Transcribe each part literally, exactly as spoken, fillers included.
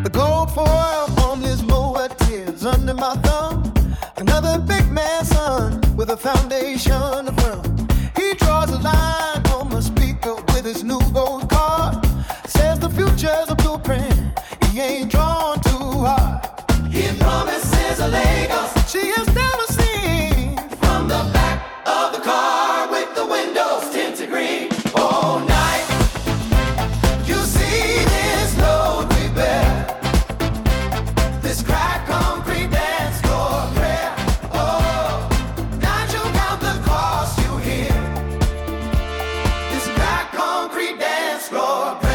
The gold foil on this mower tears under my thumb. Another big man's son with a foundation from. He draws a line on my speaker with his new gold card. Says the future's a blueprint. He ain't drawn too hard. He promises a Lagos she has never seen. From the back of the car with the windows tinted green. All night you see this load we bear, this cracked concrete dance floor prayer. Oh, now you count the cost you hear, this cracked concrete dance floor prayer.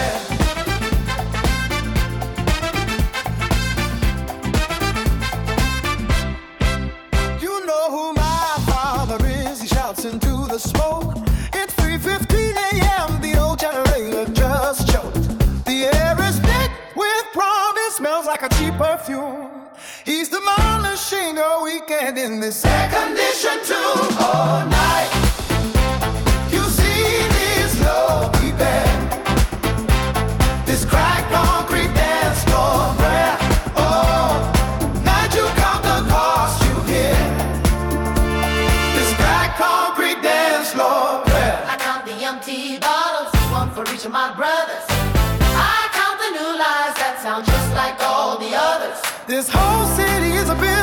You know who my father is, he shouts into the smoke. It's three fifteen a.m., the old generator just choked. The air is thick with promise, smells like a cheap perfume. He's demolishing a weekend in this air-conditioned tune. All night you see this low we bear, this cracked concrete dance floor prayer. Oh, now you count the cost you hear, this cracked concrete dance floor prayer. I count the empty bottles, one for each of my brothers. I count the new lies that sound just like all the others. This whole city is a building